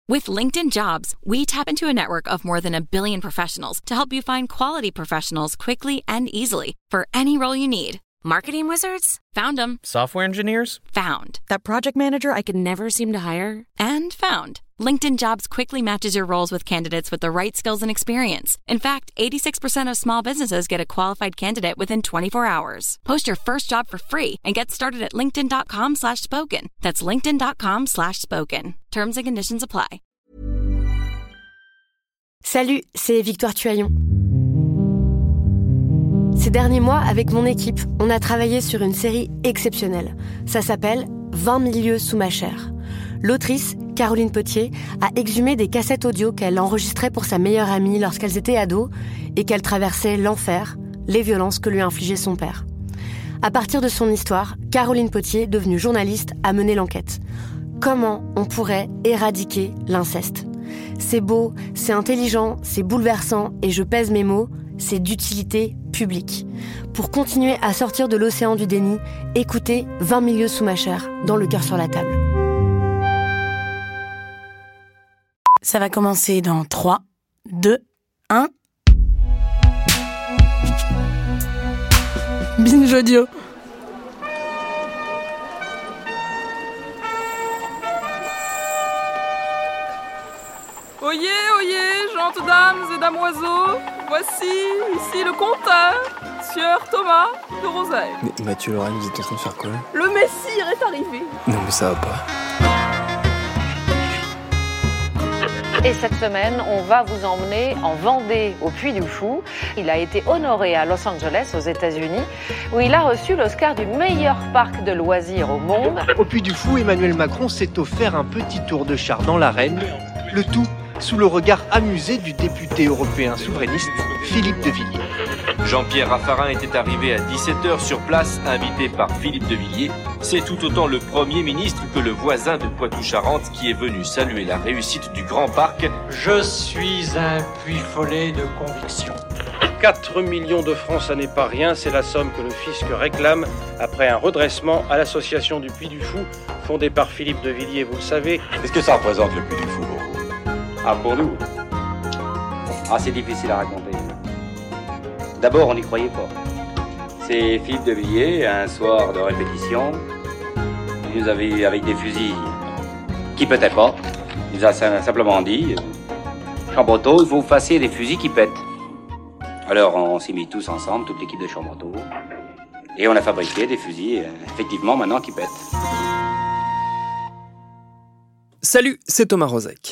With LinkedIn Jobs, we tap into a network of more than 1 billion professionals to help you find quality professionals quickly and easily for any role you need. Marketing wizards? Found them. Software engineers? Found. That project manager I could never seem to hire? And found. LinkedIn Jobs quickly matches your roles with candidates with the right skills and experience. In fact, 86% of small businesses get a qualified candidate within 24 hours. Post your first job for free and get started at linkedin.com/spoken. That's linkedin.com/spoken. Terms and conditions apply. Salut, c'est Victoire Tuaillon. Ces derniers mois, avec mon équipe, on a travaillé sur une série exceptionnelle. Ça s'appelle « 20 000 lieues sous ma chair ». L'autrice, Caroline Potier, a exhumé des cassettes audio qu'elle enregistrait pour sa meilleure amie lorsqu'elles étaient ados et qu'elle traversait l'enfer, les violences que lui infligeait son père. À partir de son histoire, Caroline Potier, devenue journaliste, a mené l'enquête. Comment on pourrait éradiquer l'inceste ? C'est beau, c'est intelligent, c'est bouleversant et je pèse mes mots, c'est d'utilité publique. Pour continuer à sortir de l'océan du déni, écoutez 20 000 lieues sous ma chair, dans Le cœur sur la table. Ça va commencer dans 3, 2, 1. Binge audio. Oyez, oyez, gentes dames et damoiseaux, voici ici le compteur, sieur Thomas de Rosailles. Mais Mathieu Lorraine, vous êtes en train de faire quoi ? Le Messire est arrivé. Non mais ça va pas. Et cette semaine, on va vous emmener en Vendée, au Puy du Fou. Il a été honoré à Los Angeles, aux États-Unis, où il a reçu l'Oscar du meilleur parc de loisirs au monde. Au Puy du Fou, Emmanuel Macron s'est offert un petit tour de char dans l'arène, le tout sous le regard amusé du député européen souverainiste Philippe de Villiers. Jean-Pierre Raffarin était arrivé à 17h sur place, invité par Philippe de Villiers. C'est tout autant le Premier ministre que le voisin de Poitou-Charentes qui est venu saluer la réussite du Grand Parc. Je suis un puits follet de conviction. 4 millions de francs, ça n'est pas rien, c'est la somme que le fisc réclame après un redressement à l'association du Puy du Fou, fondée par Philippe de Villiers, vous le savez. Qu'est-ce que ça représente le Puy du Fou pour vous ? Ah, pour nous ? Ah, c'est difficile à raconter. D'abord, on n'y croyait pas. C'est Philippe de Villiers, un soir de répétition, il nous avait avec des fusils qui pétaient pas. Il nous a simplement dit, Chamboteau, il faut vous fassiez des fusils qui pètent. Alors on s'est mis tous ensemble, toute l'équipe de Chamboteau, et on a fabriqué des fusils, effectivement, maintenant qui pètent. Salut, c'est Thomas Rozek.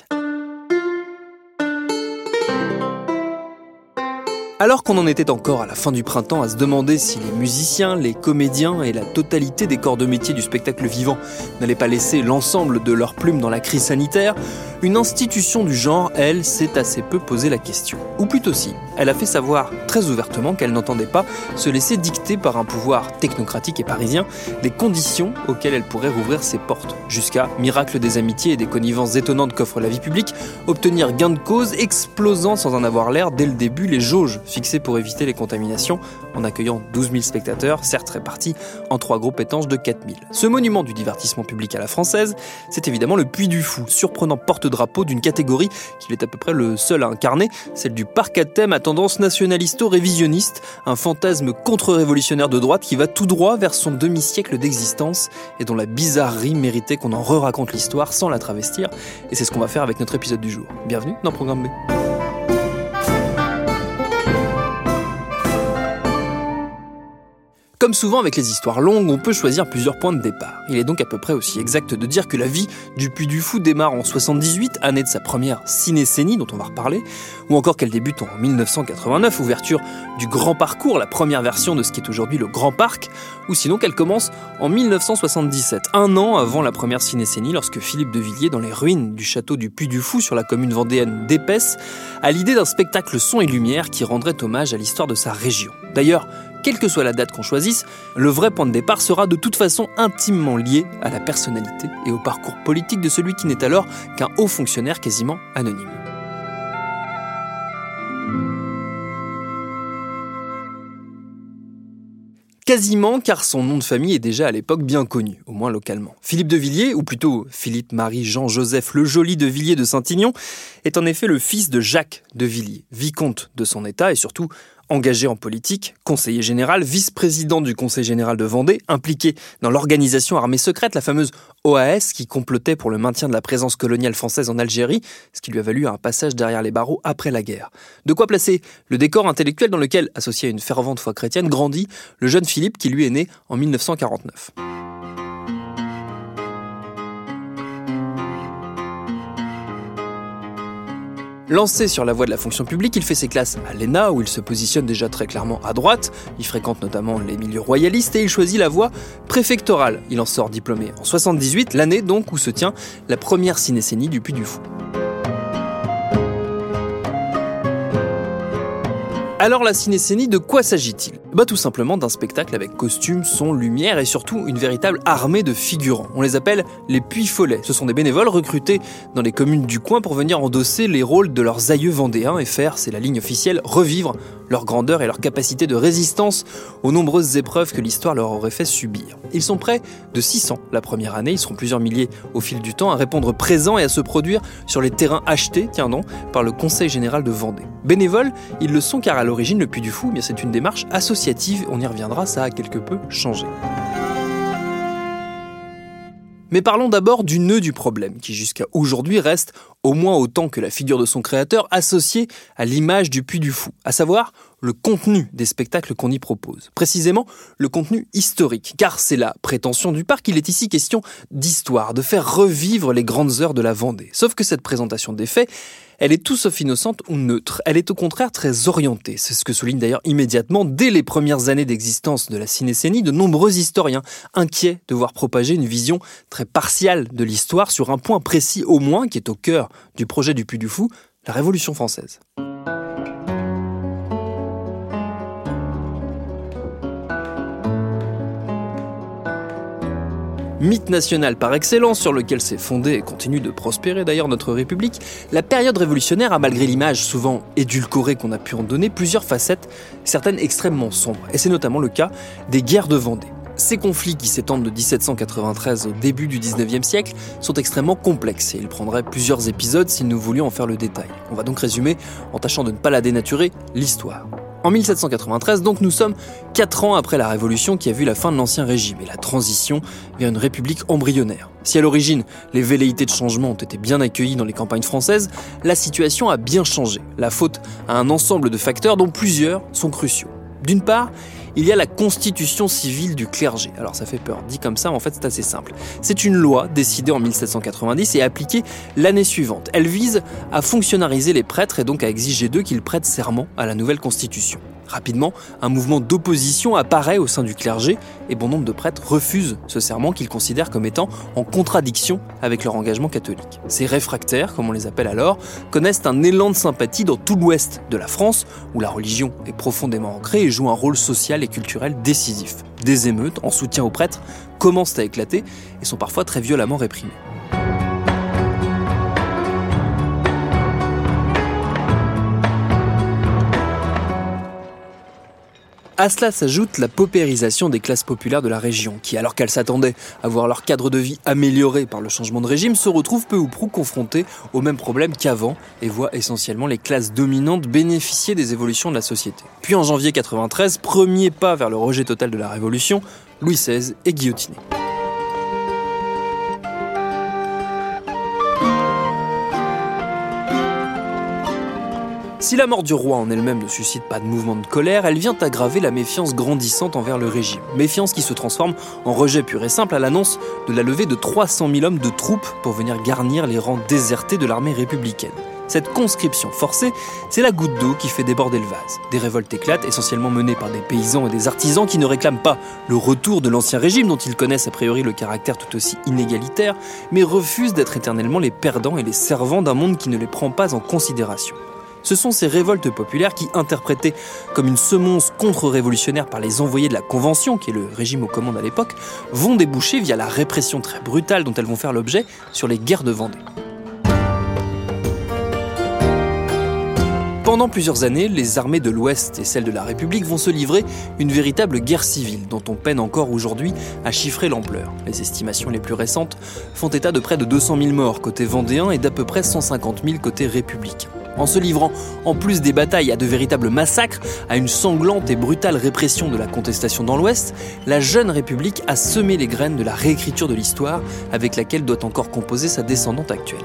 Alors qu'on en était encore à la fin du printemps à se demander si les musiciens, les comédiens et la totalité des corps de métier du spectacle vivant n'allaient pas laisser l'ensemble de leurs plumes dans la crise sanitaire, une institution du genre, elle, s'est assez peu posé la question. Ou plutôt si, elle a fait savoir très ouvertement qu'elle n'entendait pas se laisser dicter par un pouvoir technocratique et parisien les conditions auxquelles elle pourrait rouvrir ses portes. Jusqu'à, miracle des amitiés et des connivences étonnantes qu'offre la vie publique, obtenir gain de cause explosant sans en avoir l'air dès le début les jauges fixées pour éviter les contaminations en accueillant 12 000 spectateurs, certes répartis en 3 groupes étanches de 4 000. Ce monument du divertissement public à la française, c'est évidemment le Puy du Fou, surprenant porte-drapeau d'une catégorie qu'il est à peu près le seul à incarner, celle du parc à thème à tendance nationalisto-révisionniste, un fantasme contre-révolutionnaire de droite qui va tout droit vers son demi-siècle d'existence et dont la bizarrerie méritait qu'on en re-raconte l'histoire sans la travestir, et c'est ce qu'on va faire avec notre épisode du jour. Bienvenue dans Programme B. Comme souvent avec les histoires longues, on peut choisir plusieurs points de départ. Il est donc à peu près aussi exact de dire que la vie du Puy du Fou démarre en 78, année de sa première cinécénie dont on va reparler, ou encore qu'elle débute en 1989, ouverture du Grand Parcours, la première version de ce qui est aujourd'hui le Grand Parc, ou sinon qu'elle commence en 1977, un an avant la première cinécénie, lorsque Philippe de Villiers, dans les ruines du château du Puy du Fou sur la commune vendéenne d'Épesse, a l'idée d'un spectacle son et lumière qui rendrait hommage à l'histoire de sa région. D'ailleurs, quelle que soit la date qu'on choisisse, le vrai point de départ sera de toute façon intimement lié à la personnalité et au parcours politique de celui qui n'est alors qu'un haut fonctionnaire quasiment anonyme. Quasiment, car son nom de famille est déjà à l'époque bien connu, au moins localement. Philippe de Villiers, ou plutôt Philippe-Marie-Jean-Joseph Le Joli de Villiers de Saint-Aignan, est en effet le fils de Jacques de Villiers, vicomte de son état et surtout engagé en politique, conseiller général, vice-président du Conseil général de Vendée, impliqué dans l'organisation armée secrète, la fameuse OAS, qui complotait pour le maintien de la présence coloniale française en Algérie, ce qui lui a valu un passage derrière les barreaux après la guerre. De quoi placer le décor intellectuel dans lequel, associé à une fervente foi chrétienne, grandit le jeune Philippe qui lui est né en 1949. Lancé sur la voie de la fonction publique, il fait ses classes à l'ENA, où il se positionne déjà très clairement à droite. Il fréquente notamment les milieux royalistes et il choisit la voie préfectorale. Il en sort diplômé en 78, l'année donc où se tient la première cinécénie du Puy du Fou. Alors la cinécénie, de quoi s'agit-il ? Tout simplement d'un spectacle avec costumes, son, lumière et surtout une véritable armée de figurants. On les appelle les Puy-Follets. Ce sont des bénévoles recrutés dans les communes du coin pour venir endosser les rôles de leurs aïeux vendéens et faire, c'est la ligne officielle, revivre leur grandeur et leur capacité de résistance aux nombreuses épreuves que l'histoire leur aurait fait subir. Ils sont près de 600 la première année, ils seront plusieurs milliers au fil du temps à répondre présent et à se produire sur les terrains achetés, par le Conseil général de Vendée. Bénévoles, ils le sont car à l'origine le Puy du Fou, c'est une démarche associative, on y reviendra, ça a quelque peu changé. Mais parlons d'abord du nœud du problème, qui jusqu'à aujourd'hui reste, au moins autant que la figure de son créateur, associée à l'image du Puy du Fou, à savoir le contenu des spectacles qu'on y propose. Précisément, le contenu historique, car c'est la prétention du parc, il est ici question d'histoire, de faire revivre les grandes heures de la Vendée. Sauf que cette présentation des faits, elle est tout sauf innocente ou neutre. Elle est au contraire très orientée. C'est ce que souligne d'ailleurs immédiatement, dès les premières années d'existence de la cinécénie, de nombreux historiens inquiets de voir propager une vision très partiale de l'histoire sur un point précis au moins, qui est au cœur du projet du Puy du Fou, la Révolution française. Mythe national par excellence sur lequel s'est fondée et continue de prospérer d'ailleurs notre République, la période révolutionnaire a, malgré l'image souvent édulcorée qu'on a pu en donner, plusieurs facettes, certaines extrêmement sombres. Et c'est notamment le cas des guerres de Vendée. Ces conflits qui s'étendent de 1793 au début du 19e siècle sont extrêmement complexes et il prendrait plusieurs épisodes si nous voulions en faire le détail. On va donc résumer en tâchant de ne pas la dénaturer, l'histoire. En 1793, donc, nous sommes 4 ans après la Révolution qui a vu la fin de l'Ancien Régime et la transition vers une république embryonnaire. Si à l'origine, les velléités de changement ont été bien accueillies dans les campagnes françaises, la situation a bien changé. La faute à un ensemble de facteurs dont plusieurs sont cruciaux. D'une part, il y a la constitution civile du clergé. Alors ça fait peur, dit comme ça, mais en fait c'est assez simple. C'est une loi décidée en 1790 et appliquée l'année suivante. Elle vise à fonctionnariser les prêtres et donc à exiger d'eux qu'ils prêtent serment à la nouvelle constitution. Rapidement, un mouvement d'opposition apparaît au sein du clergé et bon nombre de prêtres refusent ce serment qu'ils considèrent comme étant en contradiction avec leur engagement catholique. Ces réfractaires, comme on les appelle alors, connaissent un élan de sympathie dans tout l'ouest de la France, où la religion est profondément ancrée et joue un rôle social et culturel décisif. Des émeutes en soutien aux prêtres commencent à éclater et sont parfois très violemment réprimées. À cela s'ajoute la paupérisation des classes populaires de la région, qui, alors qu'elles s'attendaient à voir leur cadre de vie amélioré par le changement de régime, se retrouvent peu ou prou confrontées aux mêmes problèmes qu'avant et voient essentiellement les classes dominantes bénéficier des évolutions de la société. Puis en janvier 93, premier pas vers le rejet total de la Révolution, Louis XVI est guillotiné. Si la mort du roi en elle-même ne suscite pas de mouvement de colère, elle vient aggraver la méfiance grandissante envers le régime. Méfiance qui se transforme en rejet pur et simple à l'annonce de la levée de 300 000 hommes de troupes pour venir garnir les rangs désertés de l'armée républicaine. Cette conscription forcée, c'est la goutte d'eau qui fait déborder le vase. Des révoltes éclatent, essentiellement menées par des paysans et des artisans qui ne réclament pas le retour de l'ancien régime, dont ils connaissent a priori le caractère tout aussi inégalitaire, mais refusent d'être éternellement les perdants et les servants d'un monde qui ne les prend pas en considération. Ce sont ces révoltes populaires qui, interprétées comme une semonce contre-révolutionnaire par les envoyés de la Convention, qui est le régime aux commandes à l'époque, vont déboucher via la répression très brutale dont elles vont faire l'objet sur les guerres de Vendée. Pendant plusieurs années, les armées de l'Ouest et celles de la République vont se livrer une véritable guerre civile dont on peine encore aujourd'hui à chiffrer l'ampleur. Les estimations les plus récentes font état de près de 200 000 morts côté vendéen et d'à peu près 150 000 côté républicain. En se livrant, en plus des batailles, à de véritables massacres, à une sanglante et brutale répression de la contestation dans l'Ouest, la jeune République a semé les graines de la réécriture de l'histoire avec laquelle doit encore composer sa descendante actuelle.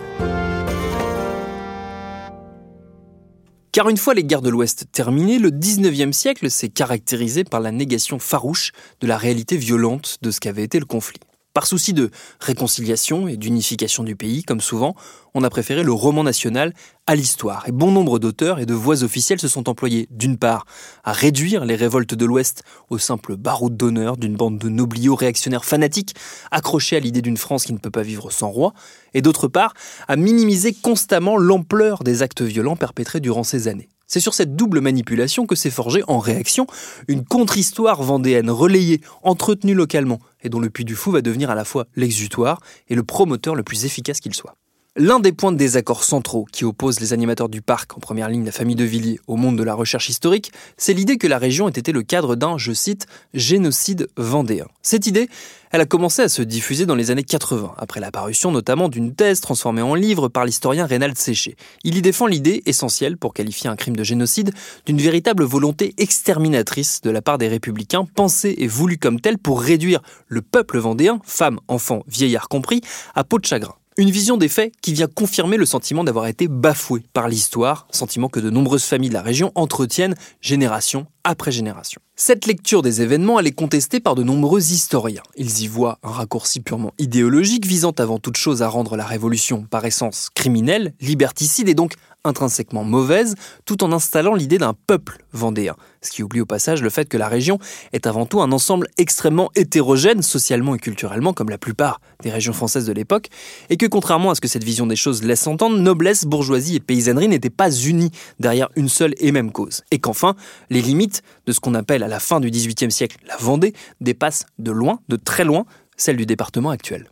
Car une fois les guerres de l'Ouest terminées, le 19e siècle s'est caractérisé par la négation farouche de la réalité violente de ce qu'avait été le conflit. Par souci de réconciliation et d'unification du pays, comme souvent, on a préféré le roman national à l'histoire. Et bon nombre d'auteurs et de voix officielles se sont employés, d'une part, à réduire les révoltes de l'Ouest au simple baroud d'honneur d'une bande de nobliaux réactionnaires fanatiques accrochés à l'idée d'une France qui ne peut pas vivre sans roi, et d'autre part, à minimiser constamment l'ampleur des actes violents perpétrés durant ces années. C'est sur cette double manipulation que s'est forgée en réaction une contre-histoire vendéenne relayée, entretenue localement, et dont le Puy du Fou va devenir à la fois l'exutoire et le promoteur le plus efficace qu'il soit. L'un des points de désaccord centraux qui opposent les animateurs du parc, en première ligne la famille de Villiers, au monde de la recherche historique, c'est l'idée que la région ait été le cadre d'un, je cite, « génocide vendéen ». Cette idée, elle a commencé à se diffuser dans les années 80, après la parution notamment d'une thèse transformée en livre par l'historien Reynald Séché. Il y défend l'idée, essentielle pour qualifier un crime de génocide, d'une véritable volonté exterminatrice de la part des républicains, pensée et voulue comme telle pour réduire le peuple vendéen, femmes, enfants, vieillards compris, à peau de chagrin. Une vision des faits qui vient confirmer le sentiment d'avoir été bafoué par l'histoire, sentiment que de nombreuses familles de la région entretiennent génération après génération. Cette lecture des événements, elle est contestée par de nombreux historiens. Ils y voient un raccourci purement idéologique visant avant toute chose à rendre la Révolution par essence criminelle, liberticide et donc intrinsèquement mauvaise, tout en installant l'idée d'un peuple vendéen. Ce qui oublie au passage le fait que la région est avant tout un ensemble extrêmement hétérogène, socialement et culturellement, comme la plupart des régions françaises de l'époque, et que contrairement à ce que cette vision des choses laisse entendre, noblesse, bourgeoisie et paysannerie n'étaient pas unies derrière une seule et même cause. Et qu'enfin, les limites de ce qu'on appelle à la fin du XVIIIe siècle la Vendée dépassent de loin, de très loin, celle du département actuel.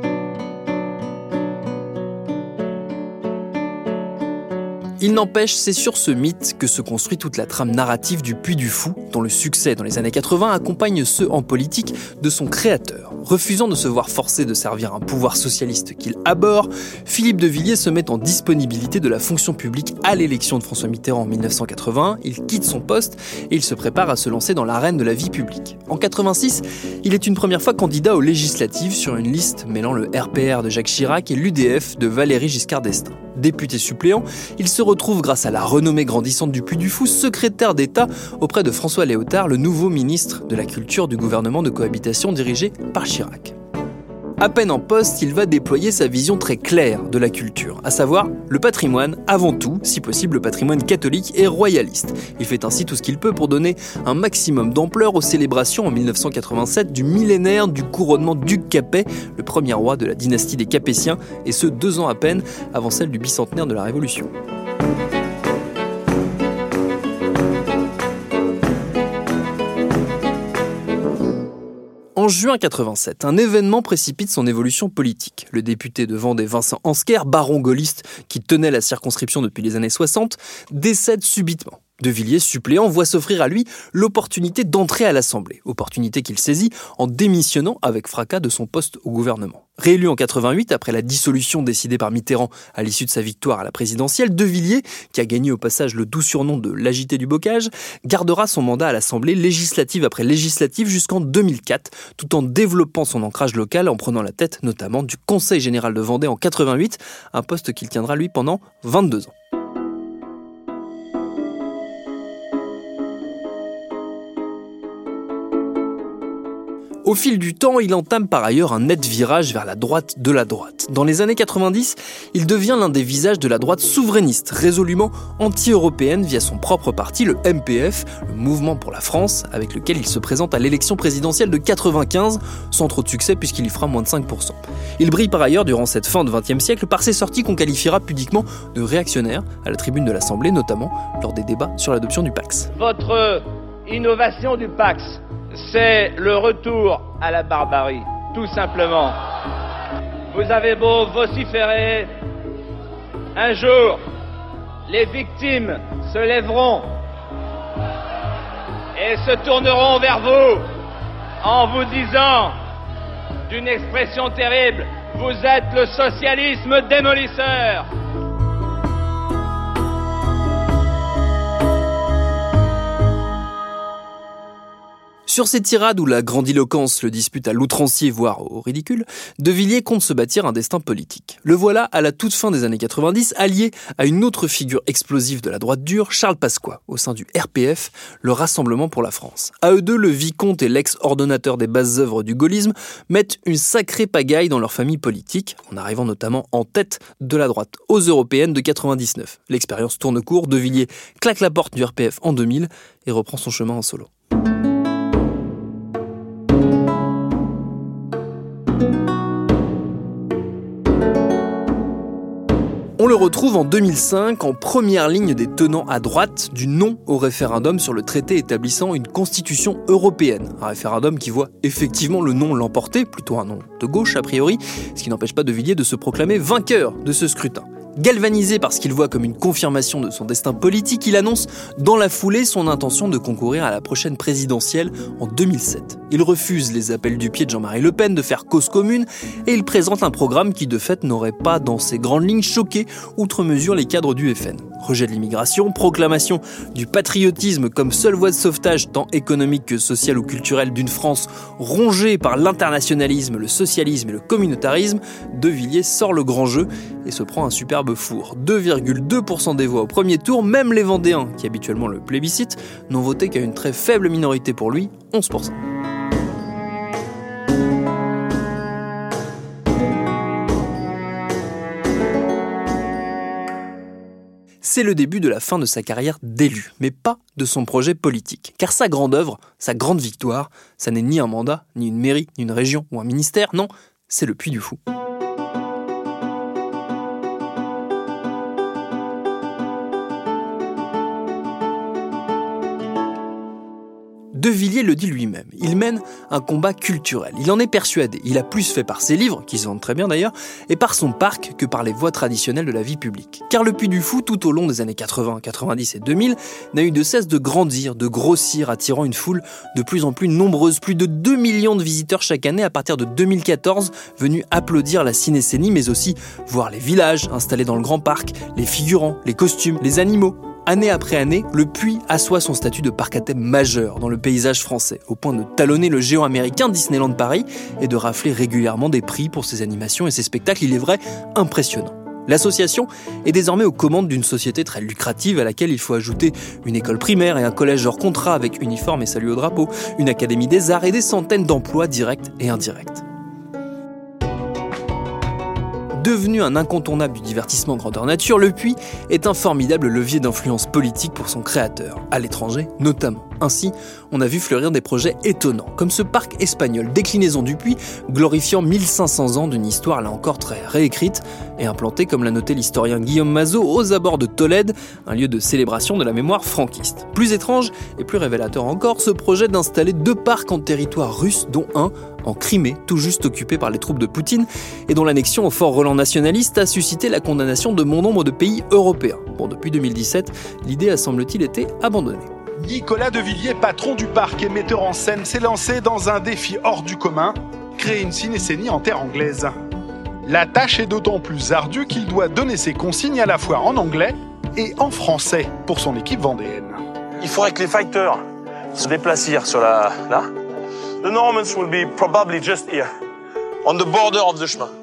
Il n'empêche, c'est sur ce mythe que se construit toute la trame narrative du Puy du Fou, dont le succès dans les années 80 accompagne ceux en politique de son créateur. Refusant de se voir forcé de servir un pouvoir socialiste qu'il abhorre, Philippe de Villiers se met en disponibilité de la fonction publique à l'élection de François Mitterrand en 1981, il quitte son poste et il se prépare à se lancer dans l'arène de la vie publique. En 86, il est une première fois candidat aux législatives sur une liste mêlant le RPR de Jacques Chirac et l'UDF de Valéry Giscard d'Estaing. Député suppléant, il se retrouve grâce à la renommée grandissante du Puy du Fou secrétaire d'État auprès de François Léotard, le nouveau ministre de la Culture du gouvernement de cohabitation dirigé par Chirac. À peine en poste, il va déployer sa vision très claire de la culture, à savoir le patrimoine, avant tout, si possible le patrimoine catholique et royaliste. Il fait ainsi tout ce qu'il peut pour donner un maximum d'ampleur aux célébrations en 1987 du millénaire du couronnement d'Hugues Capet, le premier roi de la dynastie des Capétiens, et ce 2 ans à peine avant celle du bicentenaire de la Révolution. En juin 87, un événement précipite son évolution politique. Le député de Vendée Vincent Ansquer, baron gaulliste qui tenait la circonscription depuis les années 60, décède subitement. De Villiers, suppléant, voit s'offrir à lui l'opportunité d'entrer à l'Assemblée, opportunité qu'il saisit en démissionnant avec fracas de son poste au gouvernement. Réélu en 88, après la dissolution décidée par Mitterrand à l'issue de sa victoire à la présidentielle, De Villiers, qui a gagné au passage le doux surnom de l'agité du bocage, gardera son mandat à l'Assemblée législative après législative jusqu'en 2004, tout en développant son ancrage local en prenant la tête notamment du Conseil général de Vendée en 88, un poste qu'il tiendra lui pendant 22 ans. Au fil du temps, il entame par ailleurs un net virage vers la droite de la droite. Dans les années 90, il devient l'un des visages de la droite souverainiste, résolument anti-européenne via son propre parti, le MPF, le Mouvement pour la France, avec lequel il se présente à l'élection présidentielle de 95, sans trop de succès puisqu'il y fera moins de 5%. Il brille par ailleurs durant cette fin de XXe siècle par ses sorties qu'on qualifiera pudiquement de réactionnaires à la tribune de l'Assemblée, notamment lors des débats sur l'adoption du Pacs. Votre innovation du Pacs, c'est le retour à la barbarie, tout simplement. Vous avez beau vociférer, un jour, les victimes se lèveront et se tourneront vers vous en vous disant d'une expression terrible, vous êtes le socialisme démolisseur. Sur ces tirades où la grandiloquence le dispute à l'outrancier, voire au ridicule, De Villiers compte se bâtir un destin politique. Le voilà à la toute fin des années 90, allié à une autre figure explosive de la droite dure, Charles Pasqua, au sein du RPF, le Rassemblement pour la France. À eux deux, le vicomte et l'ex-ordonnateur des basses œuvres du gaullisme mettent une sacrée pagaille dans leur famille politique, en arrivant notamment en tête de la droite aux européennes de 99. L'expérience tourne court, De Villiers claque la porte du RPF en 2000 et reprend son chemin en solo. On le retrouve en 2005 en première ligne des tenants à droite du non au référendum sur le traité établissant une constitution européenne. Un référendum qui voit effectivement le non l'emporter, plutôt un non de gauche a priori, ce qui n'empêche pas De Villiers de se proclamer vainqueur de ce scrutin. Galvanisé par ce qu'il voit comme une confirmation de son destin politique, il annonce dans la foulée son intention de concourir à la prochaine présidentielle en 2007. Il refuse les appels du pied de Jean-Marie Le Pen de faire cause commune et il présente un programme qui de fait n'aurait pas dans ses grandes lignes choqué outre mesure les cadres du FN. Rejet de l'immigration, proclamation du patriotisme comme seule voie de sauvetage tant économique que sociale ou culturelle d'une France rongée par l'internationalisme, le socialisme et le communautarisme, De Villiers sort le grand jeu et se prend un superbe four. 2,2% des voix au premier tour, même les Vendéens, qui habituellement le plébiscitent, n'ont voté qu'à une très faible minorité pour lui, 11%. C'est le début de la fin de sa carrière d'élu, mais pas de son projet politique. Car sa grande œuvre, sa grande victoire, ça n'est ni un mandat, ni une mairie, ni une région ou un ministère, non, c'est le Puy du Fou. De Villiers le dit lui-même, il mène un combat culturel. Il en est persuadé. Il a plus fait par ses livres, qui se vendent très bien d'ailleurs, et par son parc que par les voies traditionnelles de la vie publique. Car le Puy du Fou, tout au long des années 80, 90 et 2000, n'a eu de cesse de grandir, de grossir, attirant une foule de plus en plus nombreuse. Plus de 2 millions de visiteurs chaque année à partir de 2014, venus applaudir la cinécénie, mais aussi voir les villages installés dans le grand parc, les figurants, les costumes, les animaux. Année après année, le Puy assoit son statut de parc à thème majeur dans le paysage français, au point de talonner le géant américain Disneyland Paris et de rafler régulièrement des prix pour ses animations et ses spectacles, il est vrai, impressionnants. L'association est désormais aux commandes d'une société très lucrative à laquelle il faut ajouter une école primaire et un collège hors contrat avec uniforme et salut au drapeau, une académie des arts et des centaines d'emplois directs et indirects. Devenu un incontournable du divertissement grandeur nature, le Puy est un formidable levier d'influence politique pour son créateur, à l'étranger notamment. Ainsi, on a vu fleurir des projets étonnants, comme ce parc espagnol, déclinaison du Puy, glorifiant 1500 ans d'une histoire là encore très réécrite, et implanté, comme l'a noté l'historien Guillaume Mazot, aux abords de Tolède, un lieu de célébration de la mémoire franquiste. Plus étrange et plus révélateur encore, ce projet d'installer 2 parcs en territoire russe, dont un en Crimée, tout juste occupé par les troupes de Poutine, et dont l'annexion au fort Roland nationaliste a suscité la condamnation de bon nombre de pays européens. Bon, depuis 2017, l'idée a semble-t-il été abandonnée. Nicolas De Villiers, patron du parc et metteur en scène, s'est lancé dans un défi hors du commun, créer une cinécénie en terre anglaise. La tâche est d'autant plus ardue qu'il doit donner ses consignes à la fois en anglais et en français pour son équipe vendéenne. Il faudrait que les fighters se déplacent sur là. The Normans will be probably just here, on the border of the chemin.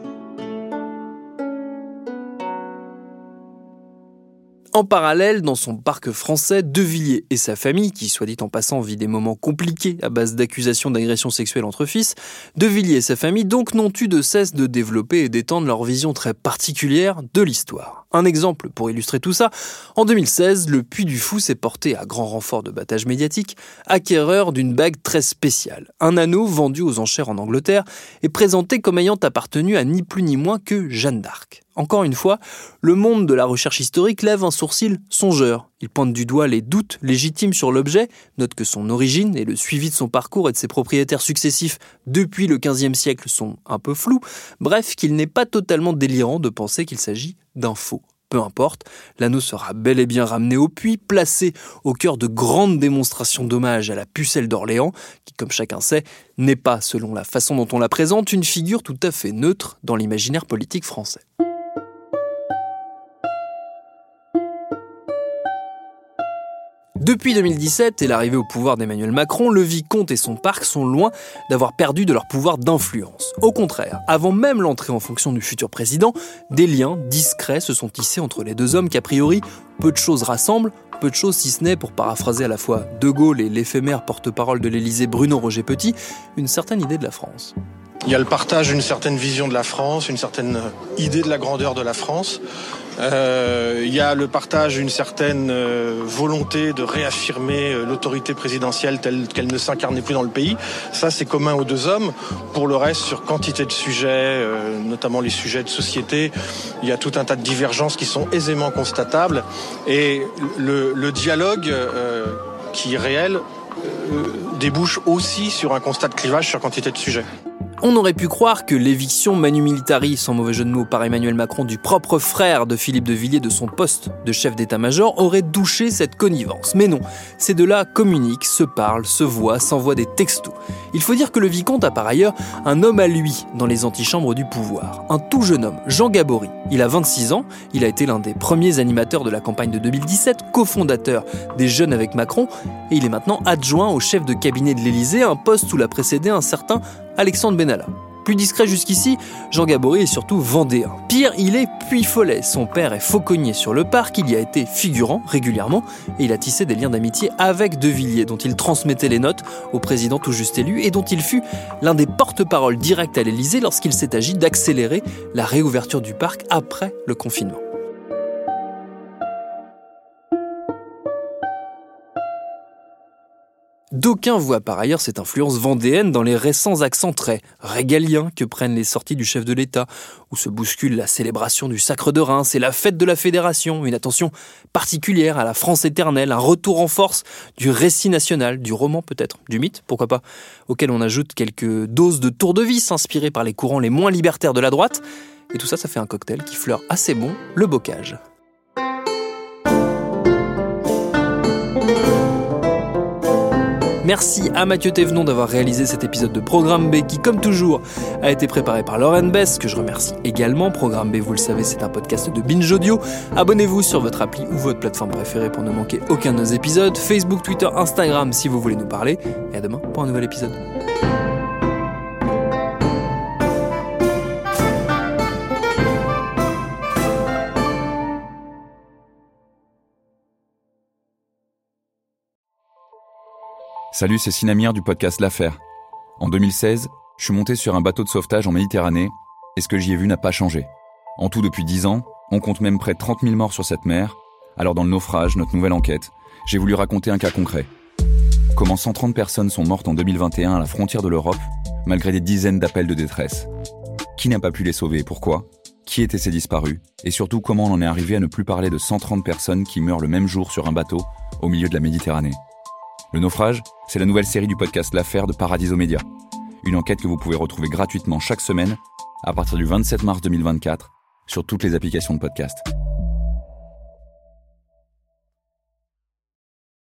En parallèle, dans son parc français, De Villiers et sa famille, qui soit dit en passant vit des moments compliqués à base d'accusations d'agression sexuelle entre fils, De Villiers et sa famille donc n'ont eu de cesse de développer et d'étendre leur vision très particulière de l'histoire. Un exemple pour illustrer tout ça, en 2016, le Puy du Fou s'est porté à grand renfort de battage médiatique, acquéreur d'une bague très spéciale, un anneau vendu aux enchères en Angleterre et présenté comme ayant appartenu à ni plus ni moins que Jeanne d'Arc. Encore une fois, le monde de la recherche historique lève un sourcil songeur. Il pointe du doigt les doutes légitimes sur l'objet, note que son origine et le suivi de son parcours et de ses propriétaires successifs depuis le XVe siècle sont un peu flous, bref qu'il n'est pas totalement délirant de penser qu'il s'agit d'un faux. Peu importe, l'anneau sera bel et bien ramené au puits, placé au cœur de grandes démonstrations d'hommage à la pucelle d'Orléans, qui, comme chacun sait, n'est pas, selon la façon dont on la présente, une figure tout à fait neutre dans l'imaginaire politique français. Depuis 2017 et l'arrivée au pouvoir d'Emmanuel Macron, le vicomte et son parc sont loin d'avoir perdu de leur pouvoir d'influence. Au contraire, avant même l'entrée en fonction du futur président, des liens discrets se sont tissés entre les deux hommes qu'a priori peu de choses rassemblent, peu de choses si ce n'est, pour paraphraser à la fois De Gaulle et l'éphémère porte-parole de l'Élysée Bruno Roger Petit, une certaine idée de la France. Il y a le partage d'une certaine vision de la France, une certaine idée de la grandeur de la France. Il y a le partage d'une certaine volonté de réaffirmer l'autorité présidentielle telle qu'elle ne s'incarnait plus dans le pays. Ça, c'est commun aux deux hommes. Pour le reste, sur quantité de sujets, notamment les sujets de société, il y a tout un tas de divergences qui sont aisément constatables. Et le dialogue qui est réel débouche aussi sur un constat de clivage sur quantité de sujets. On aurait pu croire que l'éviction manu militari, sans mauvais jeu de mots par Emmanuel Macron, du propre frère de Philippe de Villiers de son poste de chef d'état-major aurait douché cette connivence. Mais non, ces deux-là communiquent, se parlent, se voient, s'envoient des textos. Il faut dire que le vicomte a par ailleurs un homme à lui dans les antichambres du pouvoir. Un tout jeune homme, Jean Gabory. Il a 26 ans, il a été l'un des premiers animateurs de la campagne de 2017, cofondateur des Jeunes avec Macron, et il est maintenant adjoint au chef de cabinet de l'Élysée, un poste où l'a précédé un certain Alexandre Benalla. Plus discret jusqu'ici, Jean Gabory est surtout vendéen. Pire, il est Puy-Follet. Son père est fauconnier sur le parc, il y a été figurant régulièrement et il a tissé des liens d'amitié avec De Villiers, dont il transmettait les notes au président tout juste élu et dont il fut l'un des porte-parole directs à l'Élysée lorsqu'il s'est agi d'accélérer la réouverture du parc après le confinement. D'aucuns voient par ailleurs cette influence vendéenne dans les récents accents très régaliens que prennent les sorties du chef de l'État, où se bouscule la célébration du Sacre de Reims et la fête de la Fédération, une attention particulière à la France éternelle, un retour en force du récit national, du roman peut-être, du mythe, pourquoi pas, auquel on ajoute quelques doses de tour de vis inspirées par les courants les moins libertaires de la droite, et tout ça, ça fait un cocktail qui fleure assez bon le bocage. Merci à Mathieu Thévenon d'avoir réalisé cet épisode de Programme B qui, comme toujours, a été préparé par Lauren Bess, que je remercie également. Programme B, vous le savez, c'est un podcast de Binge Audio. Abonnez-vous sur votre appli ou votre plateforme préférée pour ne manquer aucun de nos épisodes. Facebook, Twitter, Instagram si vous voulez nous parler. Et à demain pour un nouvel épisode. Salut, c'est Sinamir du podcast L'Affaire. En 2016, je suis monté sur un bateau de sauvetage en Méditerranée et ce que j'y ai vu n'a pas changé. En tout, depuis 10 ans, on compte même près de 30 000 morts sur cette mer. Alors dans le naufrage, notre nouvelle enquête, j'ai voulu raconter un cas concret. Comment 130 personnes sont mortes en 2021 à la frontière de l'Europe, malgré des dizaines d'appels de détresse. Qui n'a pas pu les sauver et pourquoi ? Qui étaient ces disparus ? Et surtout, comment on en est arrivé à ne plus parler de 130 personnes qui meurent le même jour sur un bateau au milieu de la Méditerranée ? Le naufrage, c'est la nouvelle série du podcast L'Affaire de Paradiso Média. Une enquête que vous pouvez retrouver gratuitement chaque semaine à partir du 27 mars 2024 sur toutes les applications de podcast.